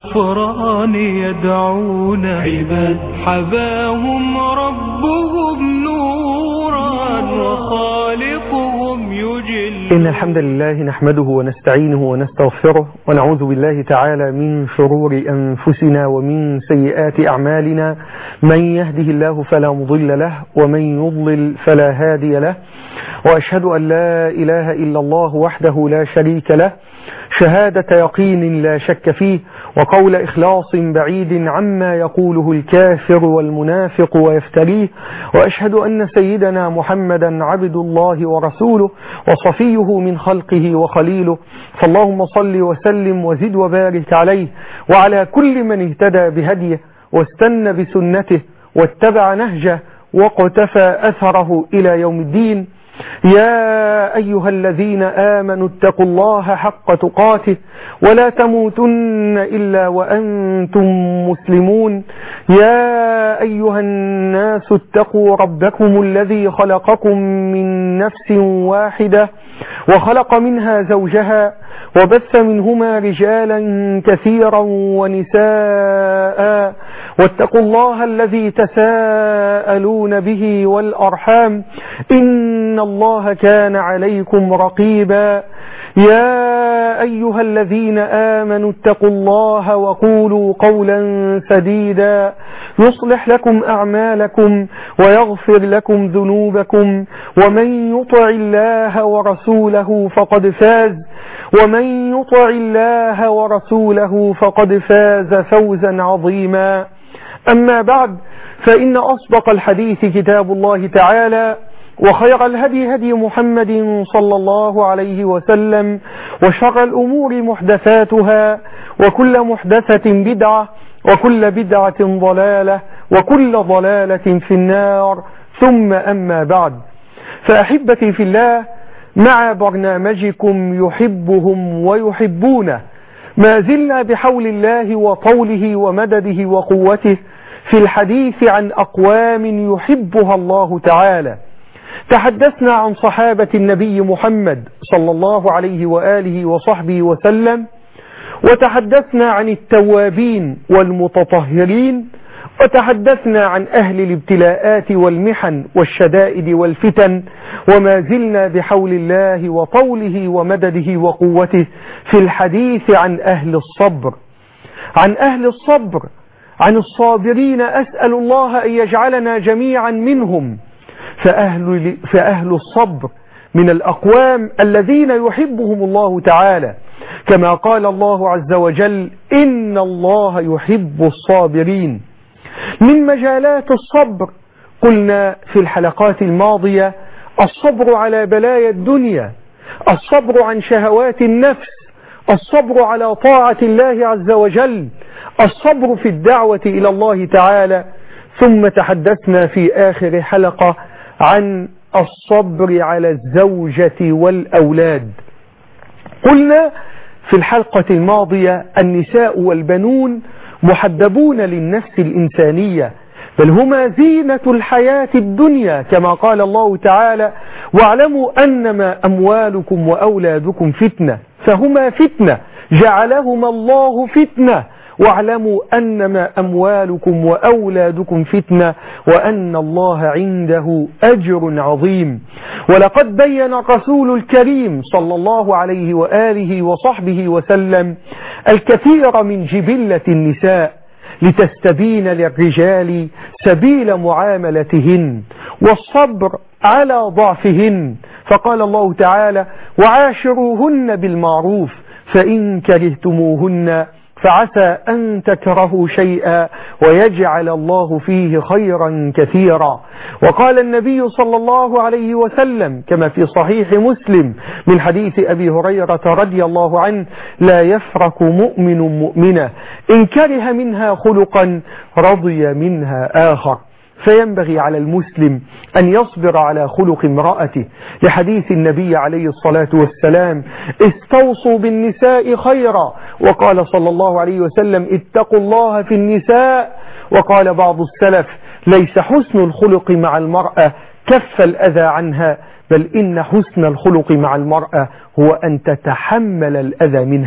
الغفران يدعون عباد حباهم ربهم نورا وخالقهم يجل. إن الحمد لله نحمده ونستعينه ونستغفره ونعوذ بالله تعالى من شرور أنفسنا ومن سيئات أعمالنا. من يهده الله فلا مضل له ومن يضلل فلا هادي له، وأشهد أن لا إله إلا الله وحده لا شريك له شهادة يقين لا شك فيه، وقول إخلاص بعيد عما يقوله الكافر والمنافق ويفتريه. وأشهد أن سيدنا محمدا عبد الله ورسوله وصفيه من خلقه وخليله، فاللهم صل وسلم وزد وبارك عليه وعلى كل من اهتدى بهديه واستنى بسنته واتبع نهجه وقتفى أثره إلى يوم الدين. يا أيها الذين آمنوا اتقوا الله حق تقاته ولا تموتن إلا وأنتم مسلمون. يا أيها الناس اتقوا ربكم الذي خلقكم من نفس واحدة وخلق منها زوجها وبث منهما رجالا كثيرا ونساء، واتقوا الله الذي تساءلون به والأرحام إن الله كان عليكم رقيبا. يا أيها الذين آمنوا اتقوا الله وقولوا قولا سديدا يصلح لكم أعمالكم ويغفر لكم ذنوبكم، ومن يطع الله ورسوله فقد فاز فقد فاز فوزا عظيما. أما بعد، فإن أصدق الحديث كتاب الله تعالى، وخير الهدي هدي محمد صلى الله عليه وسلم، وشر الأمور محدثاتها، وكل محدثة بدعة، وكل بدعة ضلالة، وكل ضلالة في النار. ثم أما بعد، فأحبتي في الله، مع برنامجكم يحبهم ويحبونه، ما زلنا بحول الله وطوله ومدده وقوته في الحديث عن أقوام يحبها الله تعالى. تحدثنا عن صحابة النبي محمد صلى الله عليه وآله وصحبه وسلم، وتحدثنا عن التوابين والمتطهرين، وتحدثنا عن أهل الابتلاءات والمحن والشدائد والفتن، وما زلنا بحول الله وطوله ومدده وقوته في الحديث عن أهل الصبر، عن الصابرين. أسأل الله أن يجعلنا جميعا منهم. فأهل الصبر من الأقوام الذين يحبهم الله تعالى، كما قال الله عز وجل: إن الله يحب الصابرين. من مجالات الصبر قلنا في الحلقات الماضية: الصبر على بلايا الدنيا، الصبر عن شهوات النفس، الصبر على طاعة الله عز وجل، الصبر في الدعوة إلى الله تعالى. ثم تحدثنا في آخر حلقة عن الصبر على الزوجة والأولاد. قلنا في الحلقة الماضية: النساء والبنون محببون للنفس الإنسانية، بل هما زينة الحياة الدنيا، كما قال الله تعالى: واعلموا أنما أموالكم وأولادكم فتنة، فهما فتنة جعلهما الله فتنة، واعلموا أنما أموالكم وأولادكم فتنة وأن الله عنده أجر عظيم. ولقد بين الرسول الكريم صلى الله عليه وآله وصحبه وسلم الكثير من جبلة النساء لتستبين للرجال سبيل معاملتهن والصبر على ضعفهن، فقال الله تعالى: وعاشروهن بالمعروف فإن كرهتموهن فعسى أن تكرهوا شيئا ويجعل الله فيه خيرا كثيرا. وقال النبي صلى الله عليه وسلم كما في صحيح مسلم من حديث أبي هريرة رضي الله عنه: لا يفرق مؤمن مؤمنة إن كره منها خلقا رضي منها آخر. فينبغي على المسلم أن يصبر على خلق امرأته، لحديث النبي عليه الصلاة والسلام: استوصوا بالنساء خيرا. وقال صلى الله عليه وسلم: اتقوا الله في النساء. وقال بعض السلف: ليس حسن الخلق مع المرأة كف الأذى عنها، بل إن حسن الخلق مع المرأة هو أن تتحمل الأذى منها.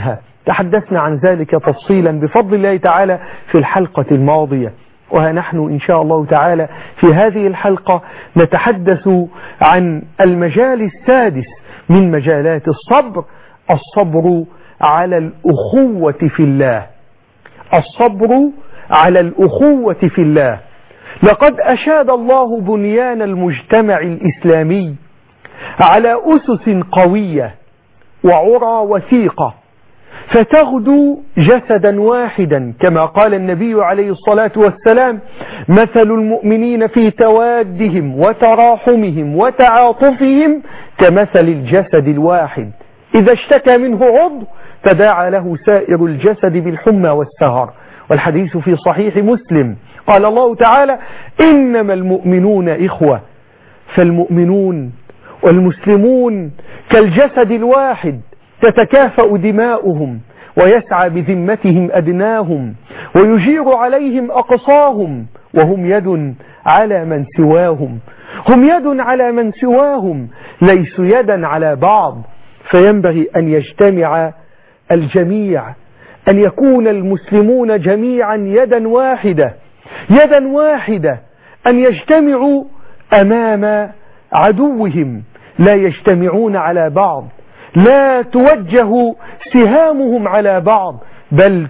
تحدثنا عن ذلك تفصيلا بفضل الله تعالى في الحلقة الماضية، وها نحن إن شاء الله تعالى في هذه الحلقة نتحدث عن المجال السادس من مجالات الصبر، الصبر على الأخوة في الله. الصبر على الأخوة في الله. لقد أشاد الله بنيان المجتمع الإسلامي على أسس قوية وعرى وثيقة، فتغدو جسدا واحدا كما قال النبي عليه الصلاة والسلام: مثل المؤمنين في توادهم وتراحمهم وتعاطفهم كمثل الجسد الواحد إذا اشتكى منه عضو تداعى له سائر الجسد بالحمى والسهر. والحديث في صحيح مسلم. قال الله تعالى: إنما المؤمنون إخوة. فالمؤمنون والمسلمون كالجسد الواحد، تتكافأ دماؤهم ويسعى بذمتهم أدناهم ويجير عليهم أقصاهم، وهم يد على من سواهم. هم يد على من سواهم، ليسوا يدا على بعض. فينبغي أن يجتمع الجميع، أن يكون المسلمون جميعا يدا واحدة، يدا واحدة، أن يجتمعوا أمام عدوهم، لا يجتمعون على بعض، لا توجه سهامهم على بعض، بل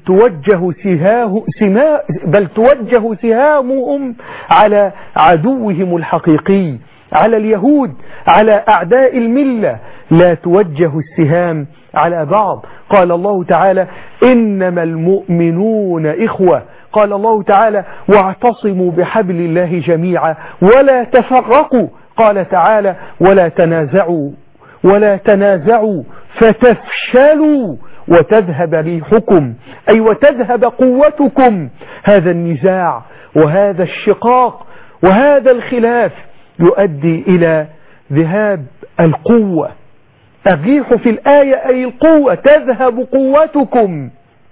توجه سهامهم على عدوهم الحقيقي، على اليهود، على أعداء الملة، لا توجه السهام على بعض. قال الله تعالى: إنما المؤمنون إخوة. قال الله تعالى: واعتصموا بحبل الله جميعا ولا تفرقوا. قال تعالى: ولا تنازعوا فتفشلوا وتذهب ريحكم، أي وتذهب قوتكم. هذا النزاع وهذا الشقاق وهذا الخلاف يؤدي إلى ذهاب القوة. الريح في الآية أي القوة، تذهب قوتكم.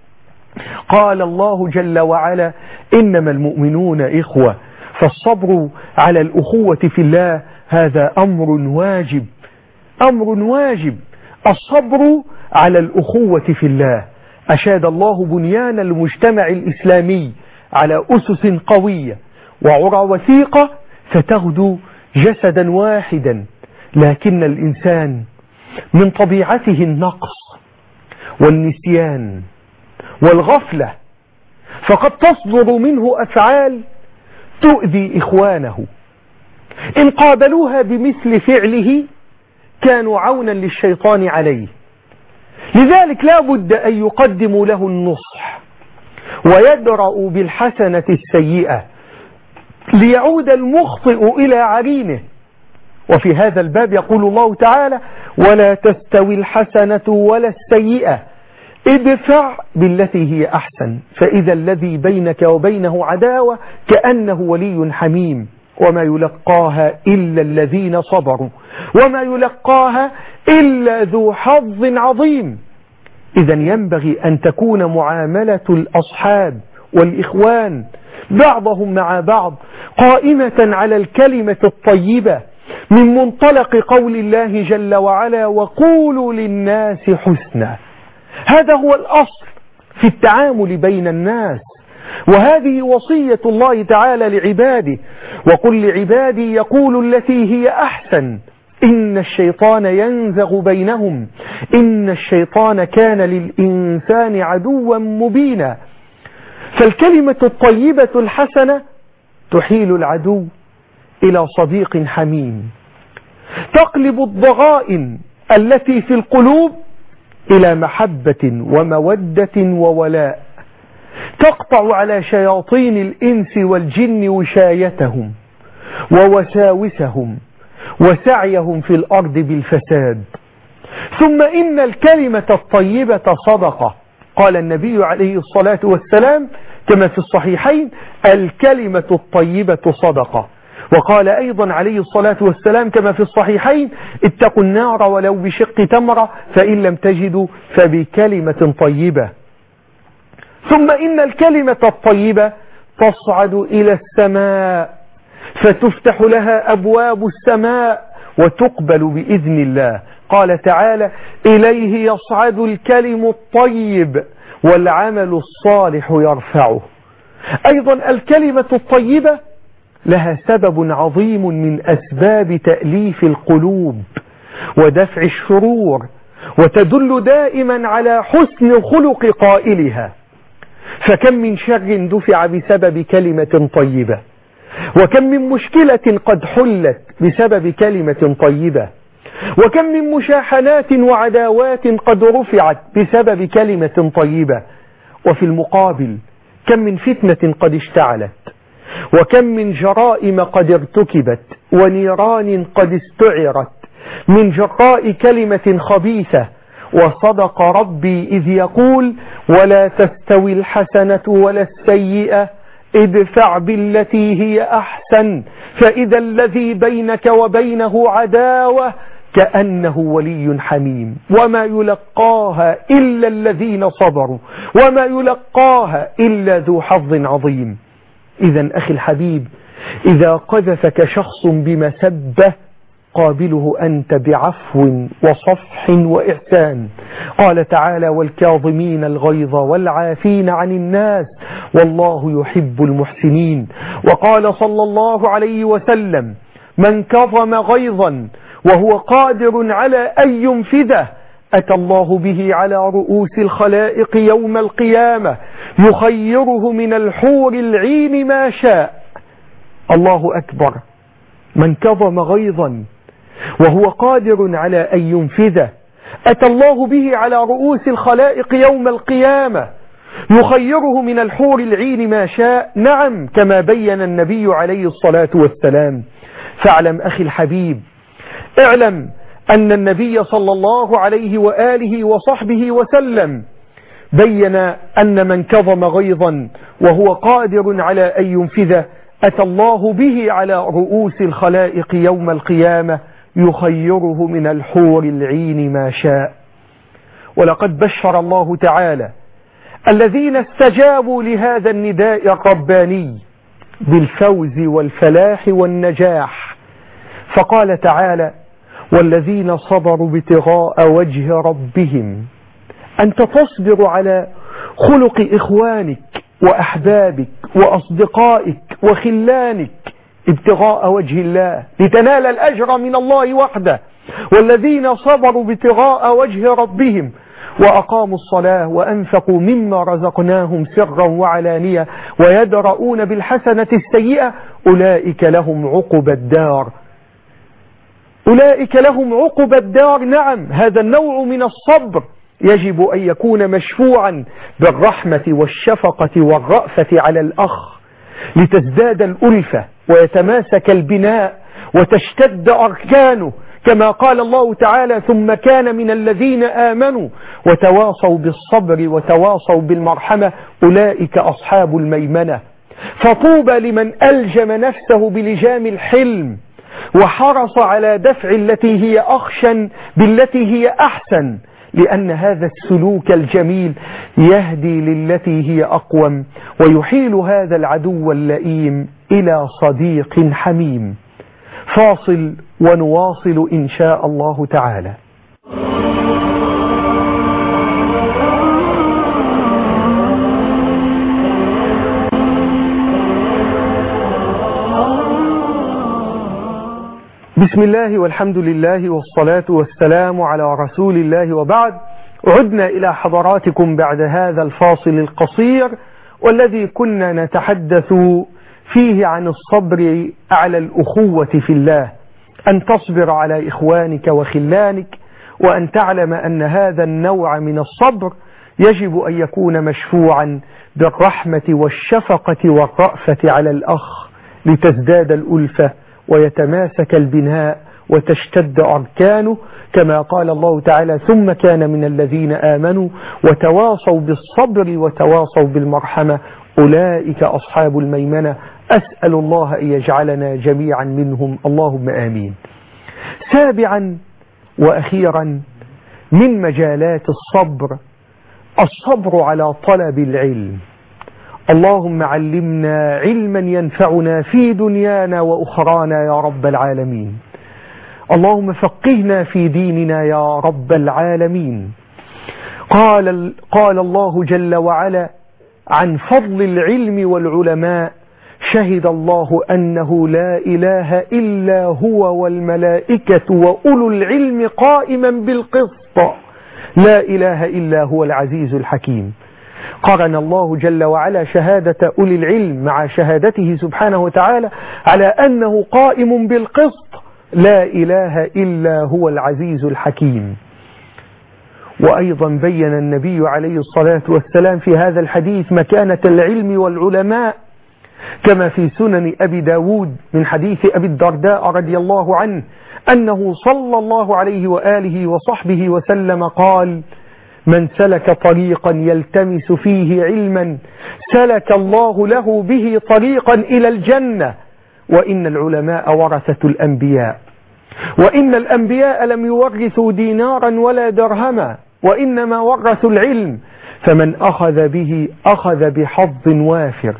قال الله جل وعلا: إنما المؤمنون إخوة. فالصبر على الأخوة في الله هذا أمر واجب، أمر واجب. الصبر على الأخوة في الله. أشاد الله بنيان المجتمع الإسلامي على أسس قوية وعرى وثيقة، فتغدو جسدا واحدا. لكن الإنسان من طبيعته النقص والنسيان والغفلة، فقد تصدر منه أفعال تؤذي إخوانه. إن قابلوها بمثل فعله كانوا عونا للشيطان عليه. لذلك لا بد أن يقدموا له النصح ويدرأوا بالحسنة السيئة ليعود المخطئ إلى عرينه. وفي هذا الباب يقول الله تعالى: ولا تستوي الحسنة ولا السيئة ادفع بالتي هي أحسن فإذا الذي بينك وبينه عداوة كأنه ولي حميم وما يلقاها إلا الذين صبروا وما يلقاها إلا ذو حظ عظيم. إذا ينبغي أن تكون معاملة الأصحاب والإخوان بعضهم مع بعض قائمة على الكلمة الطيبة من منطلق قول الله جل وعلا: وقولوا للناس حسنا. هذا هو الأصل في التعامل بين الناس، وهذه وصية الله تعالى لعباده: وقل لعبادي يقولوا التي هي أحسن إن الشيطان ينزغ بينهم إن الشيطان كان للإنسان عدوا مبينا. فالكلمة الطيبة الحسنة تحيل العدو إلى صديق حميم، تقلب الضغائن التي في القلوب إلى محبة ومودة وولاء، تقطع على شياطين الإنس والجن وشايتهم ووساوسهم وسعيهم في الأرض بالفساد. ثم إن الكلمة الطيبة صدقة. قال النبي عليه الصلاة والسلام كما في الصحيحين: الكلمة الطيبة صدقة. وقال أيضا عليه الصلاة والسلام كما في الصحيحين: اتقوا النار ولو بشق تمرة فإن لم تجدوا فبكلمة طيبة. ثم إن الكلمة الطيبة تصعد إلى السماء فتفتح لها أبواب السماء وتقبل بإذن الله. قال تعالى: إليه يصعد الكلم الطيب والعمل الصالح يرفعه. أيضا الكلمة الطيبة لها سبب عظيم من أسباب تأليف القلوب ودفع الشرور، وتدل دائما على حسن خلق قائلها. فكم من شر دفع بسبب كلمة طيبة، وكم من مشكلة قد حلت بسبب كلمة طيبة، وكم من مشاحنات وعداوات قد رفعت بسبب كلمة طيبة. وفي المقابل كم من فتنة قد اشتعلت، وكم من جرائم قد ارتكبت، ونيران قد استعرت من جراء كلمة خبيثة. وصدق ربي إذ يقول: ولا تستوي الحسنة ولا السيئة ادفع بالتي هي أحسن فإذا الذي بينك وبينه عداوة كأنه ولي حميم وما يلقاها إلا الذين صبروا وما يلقاها إلا ذو حظ عظيم. إذا أخي الحبيب، إذا قذفك شخص بمسبة قابله أنت بعفو وصفح وإحسان. قال تعالى: والكاظمين الغيظ والعافين عن الناس والله يحب المحسنين. وقال صلى الله عليه وسلم: من كظم غيظا وهو قادر على أن ينفذه أتى الله به على رؤوس الخلائق يوم القيامة يخيره من الحور العين ما شاء. الله أكبر. من كظم غيظا وهو قادر على أن ينفذه أتى الله به على رؤوس الخلائق يوم القيامة يخيره من الحور العين ما شاء. نعم، كما بين النبي عليه الصلاة والسلام. فاعلم أخي الحبيب، اعلم أن النبي صلى الله عليه وآله وصحبه وسلم بين أن من كظم غيظا وهو قادر على أن ينفذه أتى الله به على رؤوس الخلائق يوم القيامة يخيره من الحور العين ما شاء. ولقد بشر الله تعالى الذين استجابوا لهذا النداء الرباني بالفوز والفلاح والنجاح، فقال تعالى: والذين صبروا ابتغاء وجه ربهم. أنت تصبر على خلق إخوانك وأحبابك وأصدقائك وخلانك ابتغاء وجه الله لتنال الأجر من الله وحده. والذين صبروا ابتغاء وجه ربهم وأقاموا الصلاة وأنفقوا مما رزقناهم سرا وعلانية ويدرؤون بالحسنة السيئة أولئك لهم عقبى الدار. أولئك لهم عقبى الدار. نعم، هذا النوع من الصبر يجب أن يكون مشفوعا بالرحمة والشفقة والرأفة على الأخ لتزداد الألفة ويتماسك البناء وتشتد أركانه، كما قال الله تعالى: ثم كان من الذين آمنوا وتواصوا بالصبر وتواصوا بالمرحمة أولئك أصحاب الميمنة. فطوبى لمن ألجم نفسه بلجام الحلم وحرص على دفع التي هي أخشن بالتي هي أحسن، لأن هذا السلوك الجميل يهدي للتي هي أقوم ويحيل هذا العدو اللئيم إلى صديق حميم. فاصل ونواصل إن شاء الله تعالى. بسم الله والحمد لله والصلاة والسلام على رسول الله، وبعد. عدنا إلى حضراتكم بعد هذا الفاصل القصير والذي كنا نتحدث فيه عن الصبر على الأخوة في الله، أن تصبر على إخوانك وخلانك، وأن تعلم أن هذا النوع من الصبر يجب أن يكون مشفوعا بالرحمة والشفقة والرأفة على الأخ لتزداد الألفة ويتماسك البناء وتشتد أركانه، كما قال الله تعالى: ثم كان من الذين آمنوا وتواصوا بالصبر وتواصوا بالمرحمة أولئك أصحاب الميمنة. أسأل الله أن يجعلنا جميعا منهم، اللهم آمين. سابعا وأخيرا من مجالات الصبر على طلب العلم. اللهم علمنا علما ينفعنا في دنيانا وأخرانا يا رب العالمين. اللهم فقهنا في ديننا يا رب العالمين. قال الله جل وعلا عن فضل العلم والعلماء: شهد الله أنه لا إله إلا هو والملائكة وأولو العلم قائما بالقسط لا إله إلا هو العزيز الحكيم. قرن الله جل وعلا شهادة أولي العلم مع شهادته سبحانه وتعالى على أنه قائم بالقسط لا إله إلا هو العزيز الحكيم. وأيضا بين النبي عليه الصلاة والسلام في هذا الحديث مكانة العلم والعلماء كما في سنن أبي داود من حديث أبي الدرداء رضي الله عنه أنه صلى الله عليه وآله وصحبه وسلم قال: من سلك طريقا يلتمس فيه علما سلك الله له به طريقا إلى الجنة. وإن العلماء ورثة الأنبياء، وإن الأنبياء لم يورثوا دينارا ولا درهما، وإنما ورثوا العلم، فمن أخذ به أخذ بحظ وافر.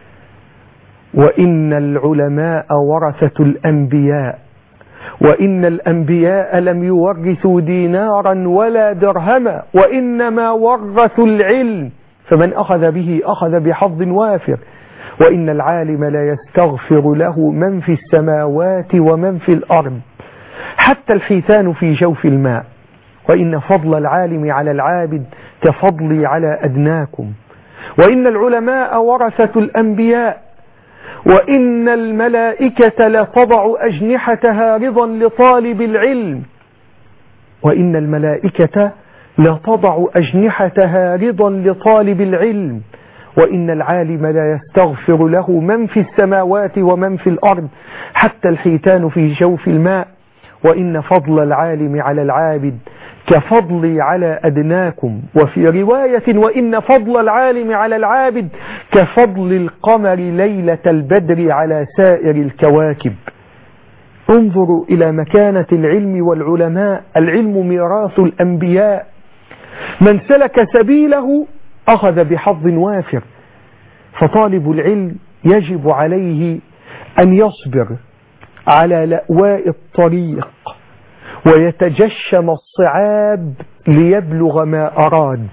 وإن العلماء ورثة الأنبياء، وإن الأنبياء لم يورثوا دينارا ولا درهما، وإنما ورثوا العلم، فمن أخذ به أخذ بحظ وافر. وإن العالم لا يستغفر له من في السماوات ومن في الأرض حتى الحيتان في جوف الماء. وإن فضل العالم على العابد كفضلي على أدناكم. وإن العلماء ورثة الأنبياء، وإن الملائكة لتضع أجنحتها رضا لطالب العلم. وإن الملائكة لتضع أجنحتها رضا لطالب العلم. وإن العالم لا يستغفر له من في السماوات ومن في الأرض حتى الحيتان في جوف الماء. وإن فضل العالم على العابد كفضلي على أدناكم. وفي رواية: وإن فضل العالم على العابد كفضل القمر ليلة البدر على سائر الكواكب. انظروا إلى مكانة العلم والعلماء. العلم ميراث الأنبياء، من سلك سبيله أخذ بحظ وافر. فطالب العلم يجب عليه أن يصبر على لأواء الطريق ويتجشم الصعاب ليبلغ ما أراد.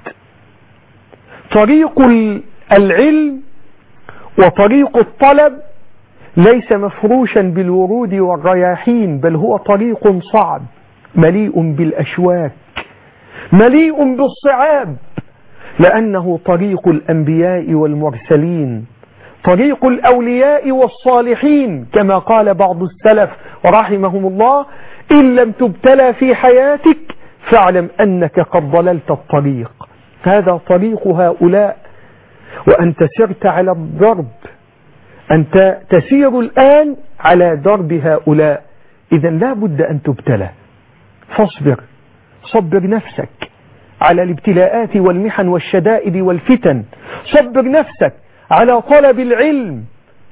طريق العلم وطريق الطلب ليس مفروشا بالورود والرياحين، بل هو طريق صعب مليء بالأشواك، مليء بالصعاب، لأنه طريق الأنبياء والمرسلين، طريق الأولياء والصالحين، كما قال بعض السلف رحمهم الله: إن لم تبتلى في حياتك فاعلم أنك قد ضللت الطريق. هذا طريق هؤلاء، وأنت سرت على الضرب، أنت تسير الآن على درب هؤلاء، إذا لا بد أن تبتلى. فاصبر، صبر نفسك على الابتلاءات والمحن والشدائد والفتن، صبر نفسك على طلب العلم،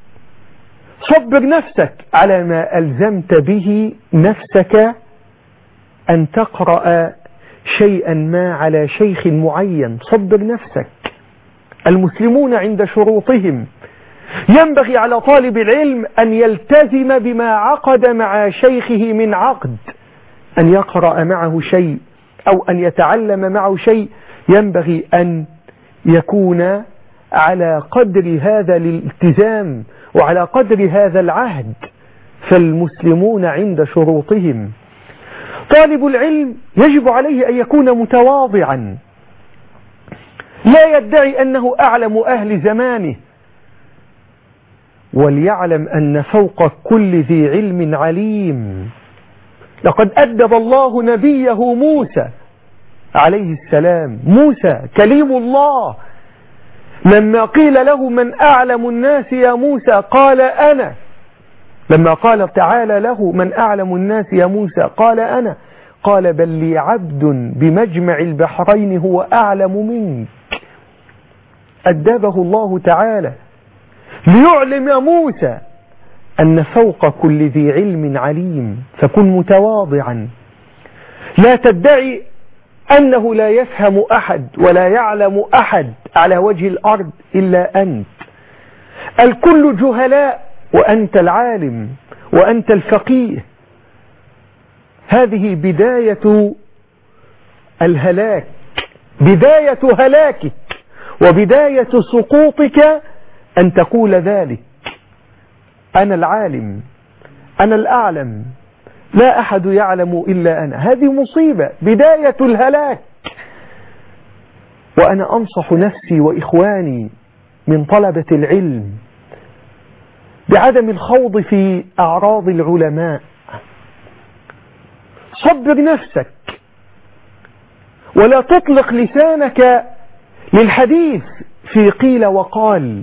صبر نفسك على ما ألزمت به نفسك أن تقرأ شيئا ما على شيخ معين، صبر نفسك. المسلمون عند شروطهم ينبغي على طالب العلم أن يلتزم بما عقد مع شيخه من عقد، أن يقرأ معه شيء أو أن يتعلم معه شيء، ينبغي أن يكون على قدر هذا الالتزام وعلى قدر هذا العهد. فالمسلمون عند شروطهم. طالب العلم يجب عليه أن يكون متواضعا، لا يدعي أنه أعلم أهل زمانه، وليعلم أن فوق كل ذي علم عليم. لقد أدب الله نبيه موسى عليه السلام، موسى كليم الله، لما قيل له: من أعلم الناس يا موسى؟ قال أنا. لما قال تعالى له: من أعلم الناس يا موسى؟ قال أنا. قال: بل لي عبد بمجمع البحرين هو أعلم منك. أدبه الله تعالى ليعلم موسى أن فوق كل ذي علم عليم. فكن متواضعا، لا تدعي أنه لا يفهم أحد ولا يعلم أحد على وجه الأرض إلا أنت. الكل جهلاء وأنت العالم وأنت الفقيه. هذه بداية الهلاك، بداية هلاكك وبداية سقوطك أن تقول ذلك: أنا العالم، أنا الأعلم، لا أحد يعلم إلا أنا. هذه مصيبة، بداية الهلاك. وأنا أنصح نفسي وإخواني من طلبة العلم بعدم الخوض في أعراض العلماء. صبر نفسك ولا تطلق لسانك للحديث في قيل وقال.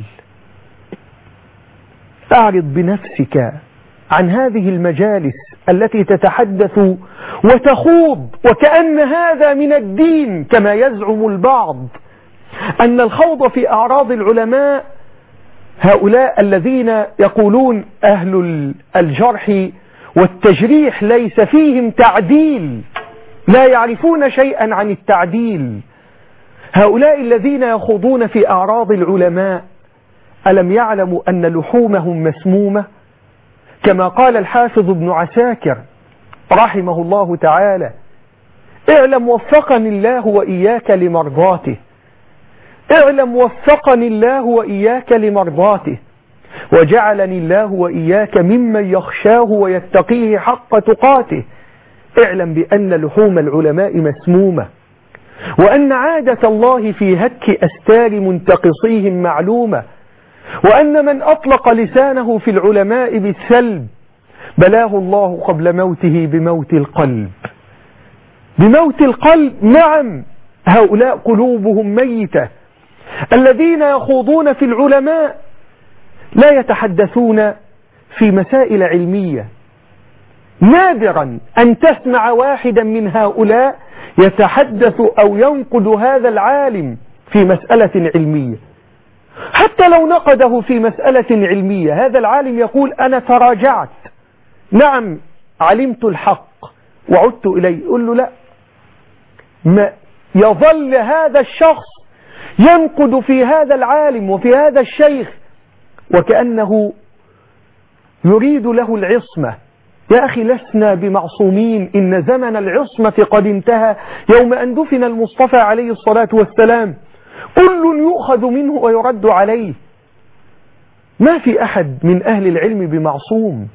أعرض بنفسك عن هذه المجالس التي تتحدث وتخوض وكأن هذا من الدين، كما يزعم البعض أن الخوض في أعراض العلماء، هؤلاء الذين يقولون أهل الجرح والتجريح ليس فيهم تعديل، لا يعرفون شيئا عن التعديل. هؤلاء الذين يخوضون في أعراض العلماء ألم يعلموا أن لحومهم مسمومة؟ كما قال الحافظ ابن عساكر رحمه الله تعالى: اعلم وفقني الله وإياك لمرضاته، اعلم وفقني الله وإياك لمرضاته، وجعلني الله وإياك ممن يخشاه ويتقيه حق تقاته. اعلم بأن لحوم العلماء مسمومة، وأن عادة الله في هتك أستار منتقصيهم معلومة، وأن من أطلق لسانه في العلماء بالسلب بلاه الله قبل موته بموت القلب. بموت القلب، نعم، هؤلاء قلوبهم ميتة. الذين يخوضون في العلماء لا يتحدثون في مسائل علمية. نادرا أن تسمع واحدا من هؤلاء يتحدث أو ينقد هذا العالم في مسألة علمية. حتى لو نقده في مسألة علمية، هذا العالم يقول: أنا تراجعت، نعم علمت الحق وعدت إليه. يقول له: لا، ما يظل هذا الشخص ينقد في هذا العالم وفي هذا الشيخ وكأنه يريد له العصمة. يا أخي، لسنا بمعصومين، إن زمن العصمة قد انتهى يوم أن دفن المصطفى عليه الصلاة والسلام. كل يؤخذ منه ويرد عليه، ما في أحد من أهل العلم بمعصوم.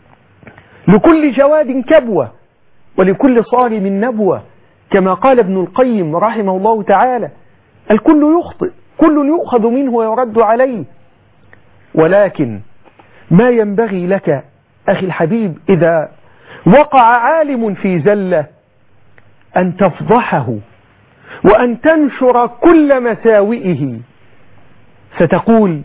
لكل جواد كبوة ولكل صارم نبوة، كما قال ابن القيم رحمه الله تعالى: الكل يخطئ، كل يؤخذ منه ويرد عليه. ولكن ما ينبغي لك أخي الحبيب إذا وقع عالم في زلة أن تفضحه وأن تنشر كل مساوئه، فتقول: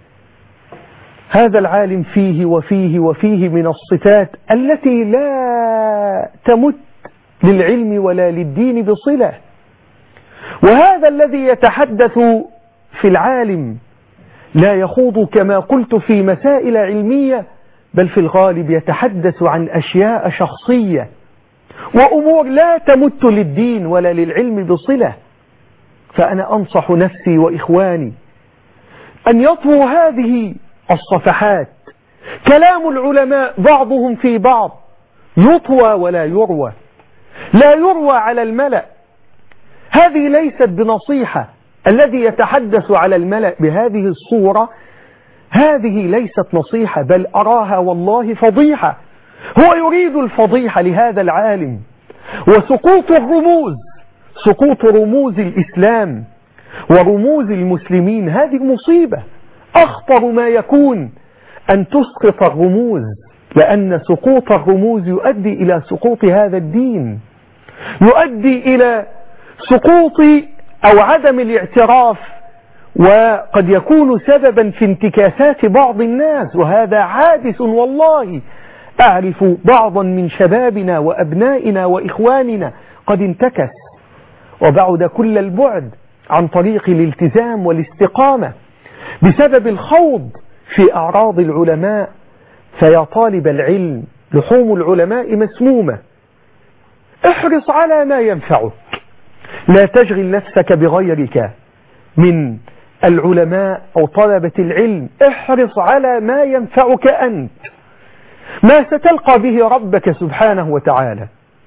هذا العالم فيه وفيه وفيه من الصفات التي لا تمت للعلم ولا للدين بصلة. وهذا الذي يتحدث في العالم لا يخوض كما قلت في مسائل علمية، بل في الغالب يتحدث عن أشياء شخصية وأمور لا تمت للدين ولا للعلم بصلة. فأنا أنصح نفسي وإخواني أن يطووا هذه الصفحات. كلام العلماء بعضهم في بعض يطوى ولا يروى، لا يروى على الملأ. هذه ليست بنصيحة. الذي يتحدث على الملأ بهذه الصورة هذه ليست نصيحة، بل أراها والله فضيحة. هو يريد الفضيحة لهذا العالم وسقوط الرموز، سقوط رموز الإسلام ورموز المسلمين. هذه مصيبة. أخطر ما يكون أن تسقط الرموز، لأن سقوط الرموز يؤدي إلى سقوط هذا الدين، يؤدي إلى سقوط أو عدم الاعتراف، وقد يكون سببا في انتكاسات بعض الناس، وهذا حادث والله. أعرف بعضا من شبابنا وأبنائنا وإخواننا قد انتكس وبعد كل البعد عن طريق الالتزام والاستقامة بسبب الخوض في أعراض العلماء. فيا طالب العلم، لحوم العلماء مسمومة. احرص على ما ينفعك، لا تشغل نفسك بغيرك من العلماء أو طلبة العلم. احرص على ما ينفعك أنت، ما ستلقى به ربك سبحانه وتعالى.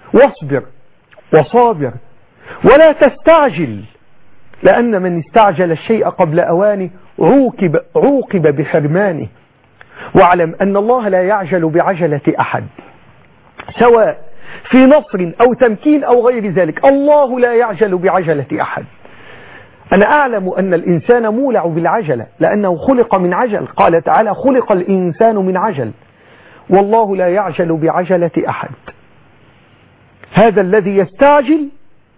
واصبر وصابر ولا تستعجل، لأن من استعجل الشيء قبل أوانه عوقب بحرمانه. واعلم أن الله لا يعجل بعجلة أحد، سواء في نصر أو تمكين أو غير ذلك، الله لا يعجل بعجلة أحد. أنا أعلم أن الإنسان مولع بالعجلة لأنه خلق من عجل، قال تعالى خلق الإنسان من عجل، والله لا يعجل بعجلة أحد. هذا الذي يستعجل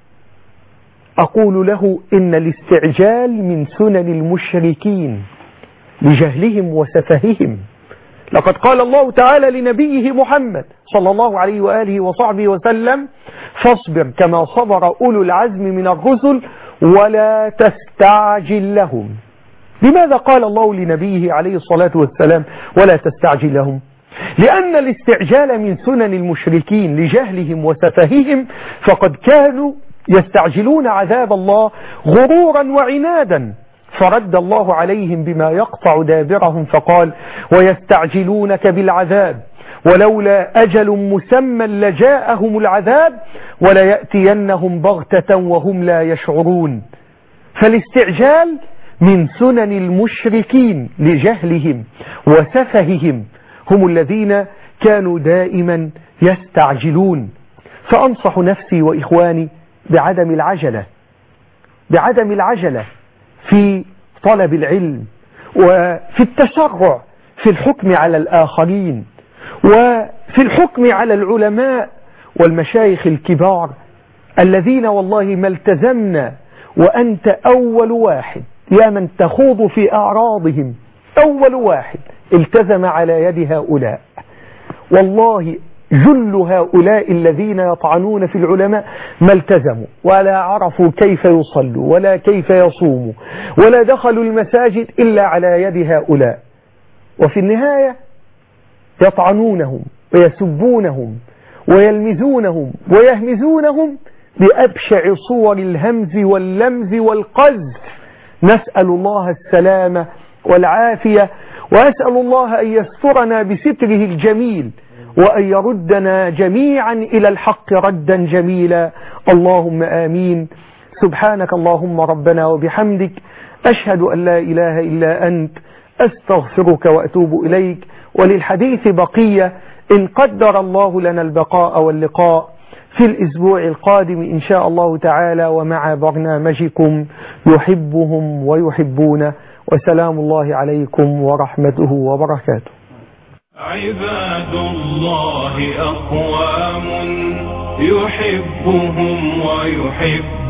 أقول له إن الاستعجال من سنن المشركين لجهلهم وسفههم. لقد قال الله تعالى لنبيه محمد صلى الله عليه وآله وصحبه وسلم فاصبر كما صبر أولو العزم من الرسل ولا تستعجل لهم. لماذا قال الله لنبيه عليه الصلاة والسلام ولا تستعجل لهم؟ لأن الاستعجال من سنن المشركين لجهلهم وسفههم، فقد كانوا يستعجلون عذاب الله غرورا وعنادا، فرد الله عليهم بما يقطع دابرهم فقال ويستعجلونك بالعذاب ولولا أجل مسمى لجاءهم العذاب وليأتينهم بغتة وهم لا يشعرون. فالاستعجال من سنن المشركين لجهلهم وسفههم، هم الذين كانوا دائما يستعجلون. فأنصح نفسي وإخواني بعدم العجلة في طلب العلم وفي التسرع في الحكم على الآخرين وفي الحكم على العلماء والمشايخ الكبار الذين والله ما التزمنا وأنت أول واحد يا من تخوض في أعراضهم، أول واحد التزم على يد هؤلاء. والله جل هؤلاء الذين يطعنون في العلماء ما التزموا ولا عرفوا كيف يصلوا ولا كيف يصوموا ولا دخلوا المساجد إلا على يد هؤلاء، وفي النهاية يطعنونهم ويسبونهم ويلمزونهم ويهمزونهم بأبشع صور الهمز واللمز والقذف. نسأل الله السلامة والعافية، وأسأل الله أن يسترنا بستره الجميل وأن يردنا جميعا إلى الحق ردا جميلا، اللهم آمين. سبحانك اللهم ربنا وبحمدك، أشهد أن لا إله إلا أنت، أستغفرك وأتوب إليك. وللحديث بقية إن قدر الله لنا البقاء واللقاء في الأسبوع القادم إن شاء الله تعالى، ومع برنامجكم يحبهم ويحبون، وسلام الله عليكم ورحمته وبركاته. عباد الله أقوام يحبهم ويحبون